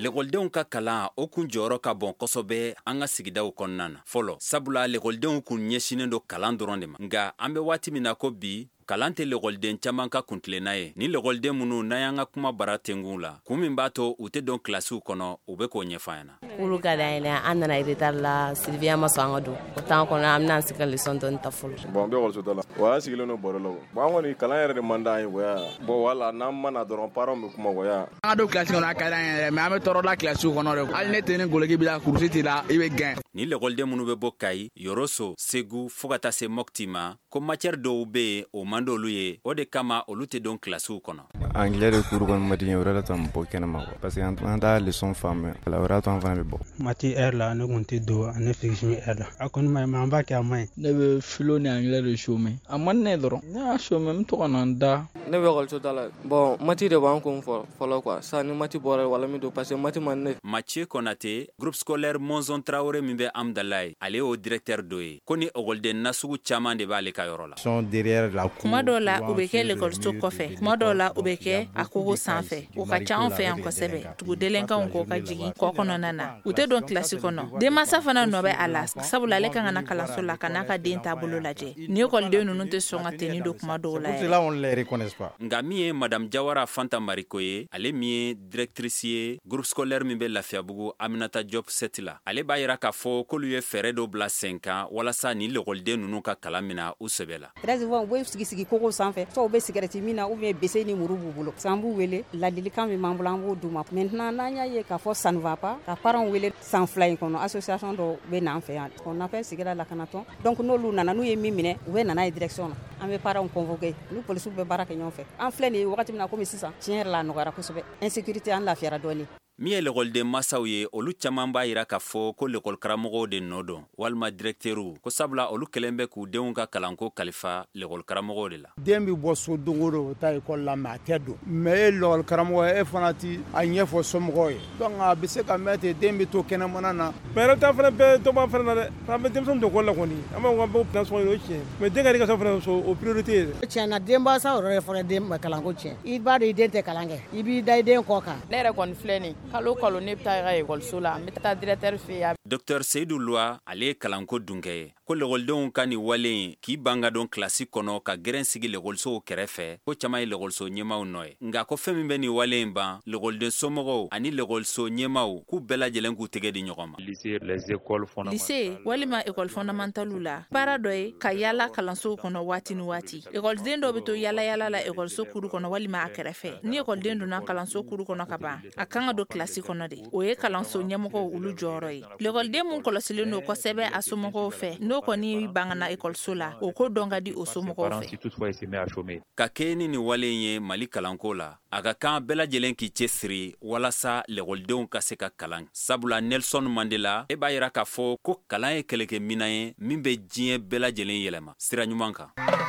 Lekɔlidenw ka kalan o kun jɔyɔrɔ ka bon kosɛbɛ an ka sigidaw kɔnɔna na. Fɔlɔ sabula lekɔlidenw kun ɲɛsinen don kalan dɔrɔn de ma. Nga an bɛ waati min na ko bi kalan tɛ lekɔliden caman ka kuntilenna ye. Ni lekɔliden minnu n'an y'an ka kuma bara tengun la, kun min b'a to u tɛ don kilasiw kɔnɔ u bɛ k'o ɲɛfɔ an ɲɛna. Olu ka d'an ye an nana retard la Sylvia ma sɔn an ka don. O temps kɔnɔ an bɛna sigi ka leçon dɔɔni ta fɔlɔ. Bon n bɛ école la. Wa an sigilen don baro la. Bon an kɔni kalan yɛrɛ de man d'an ye waya. Bon wala n'an mana dɔrɔn parents bɛ kuma waya. An ka don kilasi kɔnɔ a ka d'an ye mais an bɛ tɔɔrɔ la kilasiw kɔnɔ de. Hali ne tɛ ni goloki b'i la kurusi t'i la i bɛ gɛn. Ni lekɔliden minnu bɛ bɔ Kayi, Yoroso, Segu fo ka taa se Mopti ma, ko matière dɔw bɛ yen o man d'olu ye. O de kama olu tɛ don kilasiw kɔnɔ. Anglais de cours kɔni ma di n ye, o yɛrɛ de to an bɔ kɛnɛma parce que an t'a leçon faamuya, o yɛrɛ to an fana bɛ bɔ. Mati heure la ne kun tɛ don ani physique heure la. A kɔni ma ɲi mais an b'a kɛ a ma ɲi. Ne bɛ philo ni anglais de chômer. A man ne dɔrɔn. Ne y'a chômer n bɛ to ka na n da. Ne bɛ école da la. Bon mati de b'an kun fɔlɔ quoi. Sa ni mati bɔra wala min don parce que mati man ne. Mathieu Konate, groupe scolaire Monzon Traoré min bɛ Amdalaye, ale o directeur dɔ ye. Ko ni écoleden nasugu caman de b'ale ka yɔrɔ la. Sont derrière la cour. Kuma dɔw la u bɛ kɛ l'école so kɔfɛ. Kuma dɔw la u bɛ kɛ a kogo sanfɛ. U ka ca an fɛ yan kosɛbɛ. Tugudelenkanw ko ka jigin kɔ kɔnɔna na. U tɛ don kilasi kɔnɔ. Denmansa fana nɔ bɛ a la sabula ale kan ka na kalanso la ka n'a ka den taabolo lajɛ. Ni écoleden ninnu tɛ sɔn ka tenue don kuma dɔw la yɛrɛ. Là on les reconnaît pas. Nga min ye Madame Jawara Fanta Mariko ye, ale min ye directrice ye groupe scolaire min bɛ Lafiyabugu Aminata Diop 7 la. Ale b'a yira k'a fɔ k'olu ye fɛɛrɛ dɔ bila sen kan walasa ni l'écoleden ninnu ka kalan mina u sɛbɛ la. Très souvent u bɛ sigi kogo sanfɛ, soit u bɛ cigarette min na ou bien bese ni muru b'u bolo. San b'u wele ladilikan min b'an bolo an b'o d'u ma. Maintenant n'an y'a ye k'a fɔ ça ne va pas, ka parents wele san fila in kɔnɔ association dɔ bɛ n'an fɛ yan. On appelle sigida lakanatɔn. Donc n'olu nana n'u ye min minɛ u bɛ nana ye direction na. An bɛ parents convoquer. Ni policiers bɛ baara kɛ ɲɔgɔn fɛ. An filɛ nin ye wagati min na komi sisan tiɲɛ yɛrɛ la a nɔgɔyara kosɛbɛ. Insécurité an lafiyara dɔɔni. Min ye l'écoleden masaw ye olu caman b'a yira k'a fɔ ko l'école karamɔgɔw de nɔ don walima directeurw ko sabula olu kɛlen bɛ k'u denw ka kalanko kalifa l'école karamɔgɔw de la. Den bɛ bɔ so don o don o taa école la mais a tɛ don mais l'école karamɔgɔ e fana ti a ɲɛfɔ somɔgɔw ye donc a bɛ se ka mɛn ten den bɛ to kɛnɛmana na. mais yɛrɛ ta fana bɛɛ dɔ b'an fana na dɛ an bɛ denmisɛnnin don école la kɔni an b'a fɔ k'an bɛ plan sɔrɔ o tiɲɛ mais den ka éducation fana o priorité ye dɛ. tiɲɛna denmansa yɛrɛ fana den ma kalanko tiɲɛ i b'a dɔn i den tɛ kalan kɛ i b'i da i den kɔ kan. Ne yɛrɛ kɔni filɛ nin kalo kalo ne bɛ taa école la n bɛ taa directeur fɛ yen. Dr Seydou Loua ale ye kalanko dunkɛ ye ko l'écoldenw ka nin wale in k'i ban ka don kilasi kɔnɔ ka gɛrɛn sigi l'écolisow kɛrɛfɛ ko caman ye l'écoliso ɲɛmaw nɔ ye nka ko fɛn min bɛ nin wale in ban l'écoliden somɔgɔw ani l'écoliso ɲɛmaw k'u bɛɛ lajɛlen k'u tɛgɛ di ɲɔgɔn ma. Lycée walima école fondamentale la baara dɔ ye ka yaala kalansow kɔnɔ waati ni waati. Écoliden dɔw bɛ to yaala la écoliso kuru kɔnɔ walima a kɛrɛfɛ. Ni écoliden donna kalanso kuru kɔnɔ ka ban a kan ka don kilasi kɔnɔ de. O ye kalanso ɲɛmɔgɔw olu jɔyɔrɔ ye. L'écoliden mun kɔlɔsilen don kosɛbɛ a somɔgɔw fɛ n'o kɔni bangana écoliso la o ko dɔn ka di o somɔgɔw fɛ. Ka kɛ ni nin wale in ye Mali kalanko la a ka kan bɛɛ lajɛlen k'i cɛsiri walasa l'écoldenw ka se ka kalan sabula Nelson Mandela e b'a yira k'a fɔ ko kalan ye kɛlɛkɛminan ye min bɛ diɲɛ bɛɛ lajɛlen yɛlɛma sira ɲuman kan.